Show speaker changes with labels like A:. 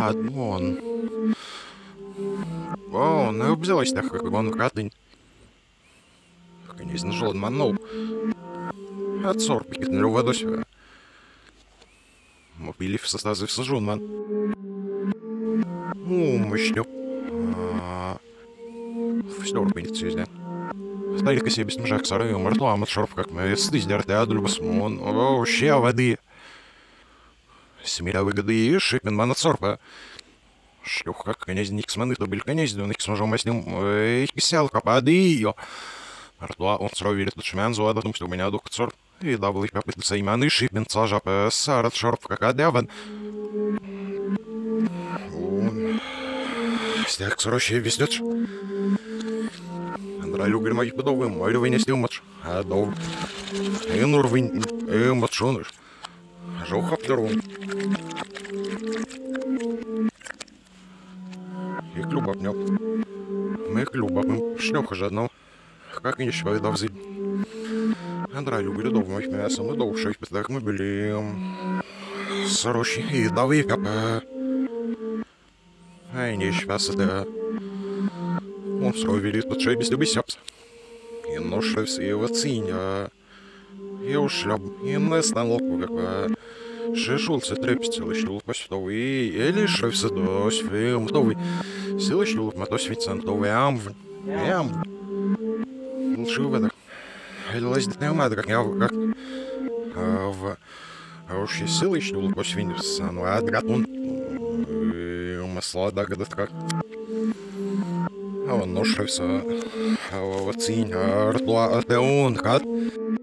A: Вон. О, не взялась так, как он кратень. Князь жоден манув. От сорпикет не рвадось. Мопилив состазив сажун ман. Мощню. Все рпинит. Старик себе снежак сараю мартуам от шорф, как мы стыздер теадру басмон. О, ща воды. Семеля выгоды и шипмен ман от сорпа. Шлюх, как князь Никсман, это был князь, да Никс можем с ним сел капады ее. Артуа он сразу верит, что мен зуада, потому что у меня дух цор. И да, был их попытался иман и шипмен цажа по сарат шорф, как адяван. Стяг сороче веснет. Андралю гримай подовым, мой вынести умач. А дов. И нурвин, и мачоныш. Жохап дорогу. И клюба обнял. Мы клюба бым шлёха жадно. Как не швай давзи. Андралю грядов моих мясом и довший, так мы были сорочи и давы капа. Ай, не швас это. Он сразу велит под шей без любви сяпс. И ношився и вациня. И ушляп, и не станло как Шишулся трепится, лишил посвятовый, и лишився до святовый. Силочил матос вицентовый амв. Ям. Лучше в это. Лазит не умада, как я как в уж и силочил посвятовый, ну а дратун. Масла дагадат как. А он ношився. А вот цинь, артуа атеон, как.